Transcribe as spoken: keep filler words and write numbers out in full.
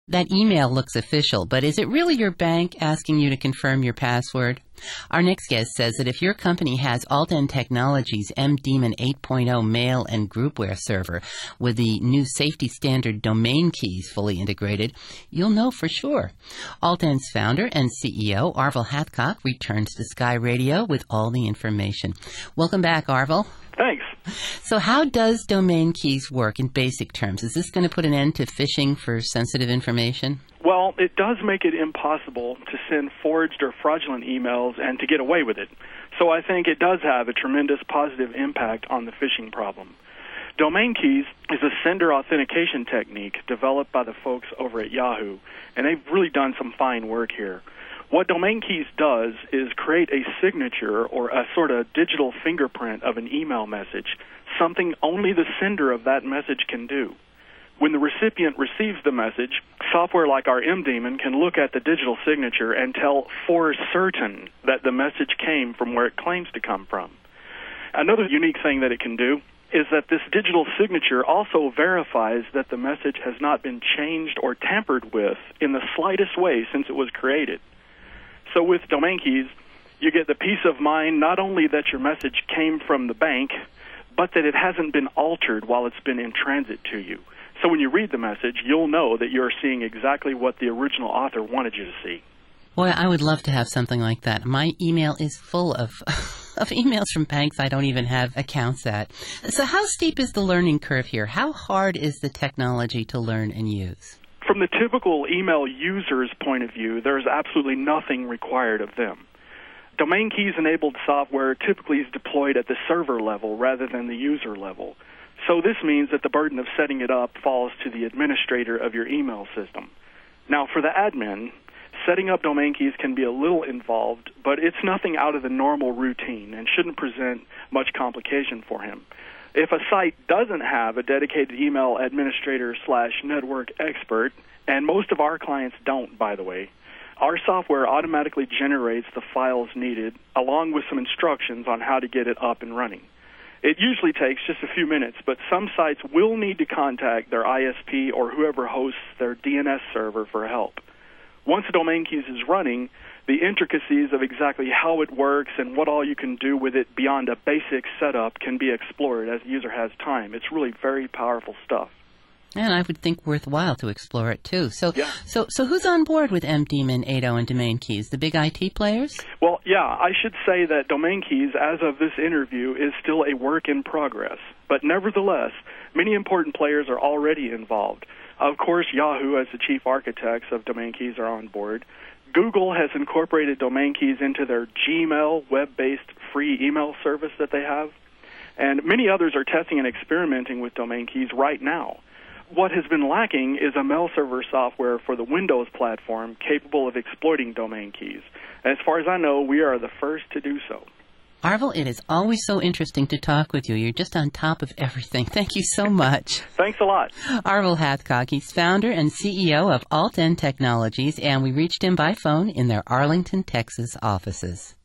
That email looks official, but is it really your bank asking you to confirm your password? Our next guest says that if your company has Alt-N Technologies' MDemon eight point oh mail and groupware server with the new safety standard domain keys fully integrated, you'll know for sure. Alt-N's founder and C E O, Arvel Hathcock, returns to Sky Radio with all the information. Welcome back, Arvel. Thanks. So how does domain keys work in basic terms? Is this going to put an end to phishing for sensitive information? Well, it does make it impossible to send forged or fraudulent emails and to get away with it. So I think it does have a tremendous positive impact on the phishing problem. Domain keys is a sender authentication technique developed by the folks over at Yahoo, and they've really done some fine work here. What Domain Keys does is create a signature or a sort of digital fingerprint of an email message, something only the sender of that message can do. When the recipient receives the message, software like our MDemon can look at the digital signature and tell for certain that the message came from where it claims to come from. Another unique thing that it can do is that this digital signature also verifies that the message has not been changed or tampered with in the slightest way since it was created. So with Domain Keys, you get the peace of mind not only that your message came from the bank, but that it hasn't been altered while it's been in transit to you. So when you read the message, you'll know that you're seeing exactly what the original author wanted you to see. Boy, I would love to have something like that. My email is full of, of emails from banks I don't even have accounts at. So how steep is the learning curve here? How hard is the technology to learn and use? From the typical email user's point of view, there's absolutely nothing required of them. Domain Keys-enabled software typically is deployed at the server level rather than the user level. So this means that the burden of setting it up falls to the administrator of your email system. Now, for the admin, setting up Domain Keys can be a little involved, but it's nothing out of the normal routine and shouldn't present much complication for him. If a site doesn't have a dedicated email administrator slash network expert, and most of our clients don't, by the way, our software automatically generates the files needed along with some instructions on how to get it up and running. It usually takes just a few minutes, but some sites will need to contact their I S P or whoever hosts their D N S server for help. Once the Domain Keys is running, the intricacies of exactly how it works and what all you can do with it beyond a basic setup can be explored as the user has time. It's really very powerful stuff. And I would think worthwhile to explore it, too. So yeah. so, so who's on board with MDemon eight point oh and Domain Keys? The big I T players? Well, yeah, I should say that Domain Keys, as of this interview, is still a work in progress. But nevertheless, many important players are already involved. Of course, Yahoo, as the chief architects of Domain Keys, are on board. Google has incorporated Domain Keys into their Gmail web-based free email service that they have. And many others are testing and experimenting with Domain Keys right now. What has been lacking is a mail server software for the Windows platform capable of exploiting Domain Keys. And as far as I know, we are the first to do so. Arvel, it is always so interesting to talk with you. You're just on top of everything. Thank you so much. Thanks a lot. Arvel Hathcock, he's founder and C E O of Alt-N Technologies, and we reached him by phone in their Arlington, Texas offices.